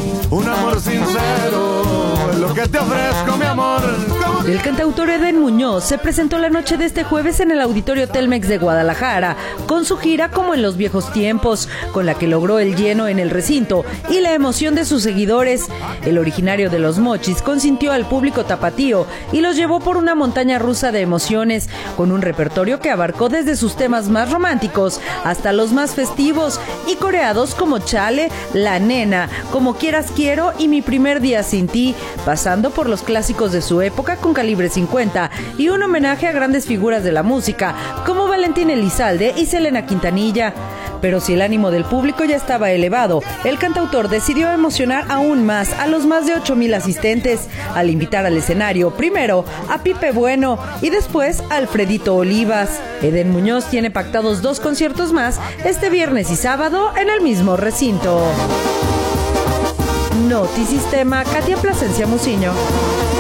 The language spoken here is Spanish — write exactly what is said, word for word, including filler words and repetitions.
un amor sincero, es lo que te ofrezco, mi amor. El cantautor Eden Muñoz se presentó la noche de este jueves en el Auditorio Telmex de Guadalajara, con su gira Como en los viejos tiempos, con la que logró el lleno en el recinto y la emoción de sus seguidores. El originario de Los Mochis consintió al público tapatío y los llevó por una montaña rusa de emociones, con un repertorio que abarcó desde sus temas más románticos hasta los más festivos y coreados como Chale, La Nena, Como quieras quiero y Mi primer día sin ti, pasando por los clásicos de su época con Calibre cincuenta y un homenaje a grandes figuras de la música como Valentín Elizalde y Selena Quintanilla. Pero si el ánimo del público ya estaba elevado, el cantautor decidió emocionar aún más a los más de ocho mil asistentes al invitar al escenario primero a Pipe Bueno y después a Alfredito Olivas. Eden Muñoz tiene pactados dos conciertos más este viernes y sábado en el mismo recinto. Notisistema, Katia Plasencia Muciño.